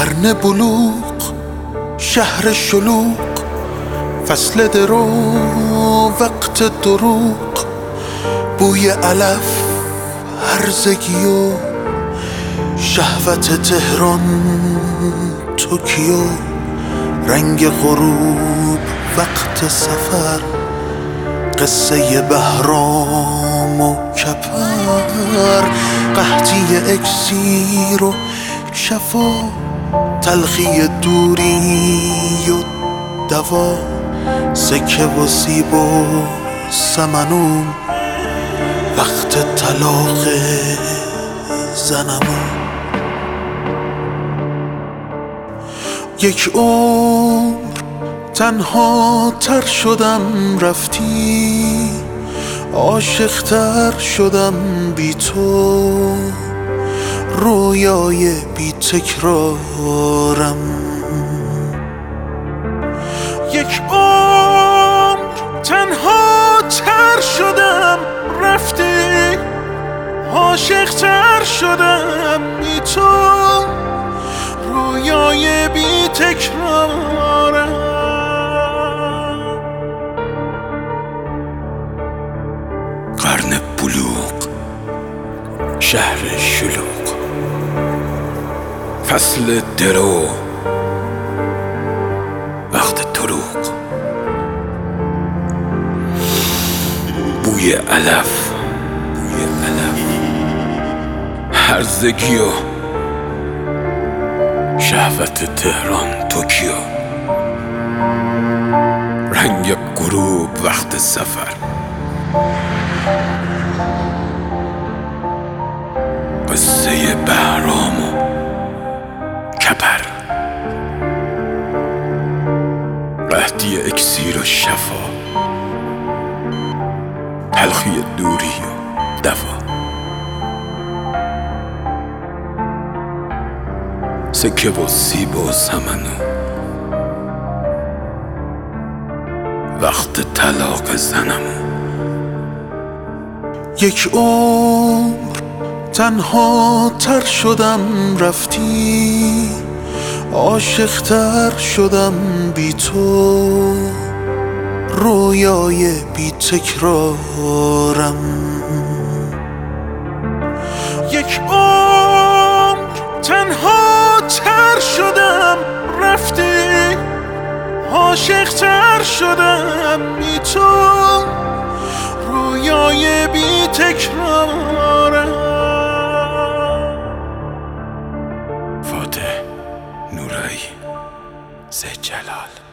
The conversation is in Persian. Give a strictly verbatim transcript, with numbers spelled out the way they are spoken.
قرن بلوغ، شهر شلوغ، فصل درو، وقت دروغ، بوی علف، هرزگی و شهوت تهران، توکیو، رنگ غروب، وقت سفر، قصه بهرام و کپر، قحطی اکسیر و شفا، تلخی دوری و دوا، سکه و سیب و سمنون، وقت طلاق زنمون. یک عمر تنها تر شدم رفتی، عاشق تر شدم بی تو، رویای بی تکرارم. یک عمر تنها تر شدم رفتی، عاشق تر شدم بی تو، رویای بی تکرارم. قرن بلوغ، شهر شلوغ، فصل درو، وقت دروغ، بوی علف، بوی علف، هرزگی و شهوت تهران، توکیو، رنگ غروب، وقت سفر، قصه بهرام و کپر، قحطی اکسیر و شفا، تلخی دوری و دوا، سکه و سیب و سمنون، وقت طلاق زنمون. یک عمر تنها تر شدم رفتی، عاشق تر شدم بی تو، رویای بی تکرارم. یک عمر تنها تر شدم رفتی، عاشق تر شدم بی تو، رویای بی تکرارم. فاتح نورایی، زجلال.